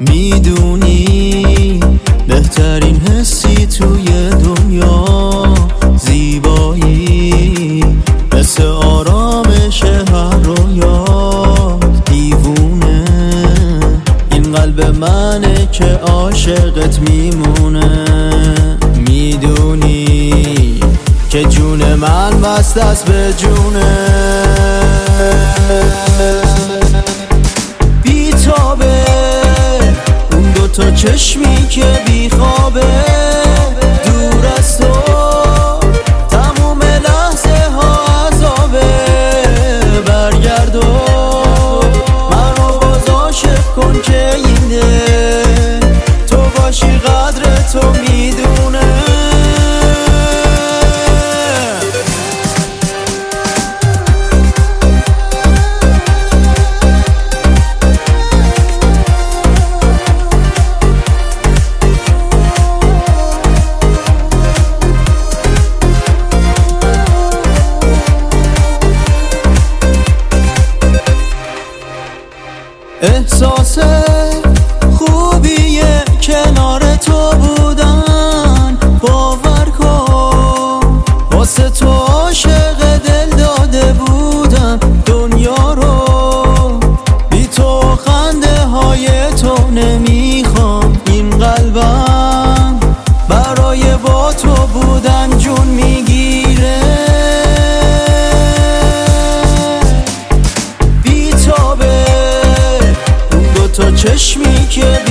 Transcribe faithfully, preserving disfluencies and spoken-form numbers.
میدونی بهترین حسی توی دنیا زیبایی، مثل آرامش هر رویا. دیوونه این قلب منه که عاشقت میمونه. میدونی که جون من بست است به جونه. بیتابه اون دوتا چشمی که بیخوابه، دور از تو تموم لحظه ها عذابه. برگرد و منو باز عاشق کن که این دل تو باشی قدر تو میدونه. احساس خوبیه کنار تو بودن، باور کن واسه تو عاشق دل داده بودم. دنیا رو بی تو خنده های تو نمیخوام. این قلبم برای با تو بودن جون میگیره. تو چشمی که